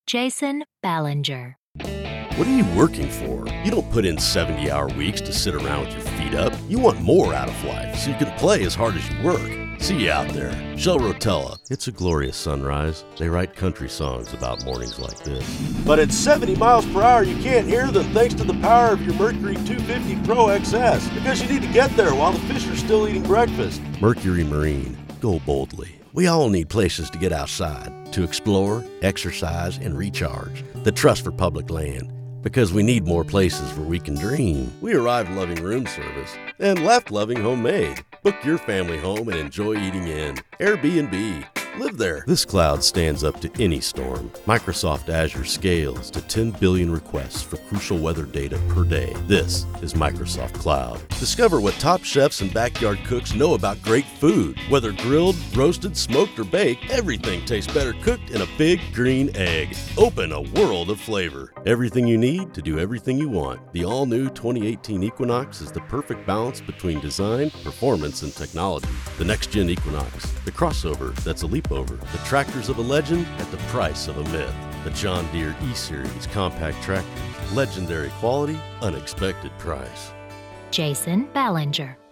Jason Ballinger. What are you working for? You don't put in 70-hour weeks to sit around with your feet up. You want more out of life so you can play as hard as you work. See you out there. Shell Rotella. It's a glorious sunrise. They write country songs about mornings like this. But at 70 miles per hour, you can't hear them thanks to the power of your Mercury 250 Pro XS. Because you need to get there while the fish are still eating breakfast. Mercury Marine. Go boldly. We all need places to get outside, to explore, exercise, and recharge. The Trust for Public Land. Because we need more places where we can dream. We arrived loving room service and left loving homemade. Book your family home and enjoy eating in. Airbnb. Live there. This cloud stands up to any storm. Microsoft Azure scales to 10 billion requests for crucial weather data per day. This is Microsoft Cloud. Discover what top chefs and backyard cooks know about great food. Whether grilled, roasted, smoked, or baked, everything tastes better cooked in a big green egg. Open a world of flavor. Everything you need to do everything you want. The all-new 2018 Equinox is the perfect balance between design, performance, and technology. The next-gen Equinox, the crossover that's a leap over. The tractors of a legend at the price of a myth. The John Deere E-Series compact tractor. Legendary quality, unexpected price. Jason Ballinger.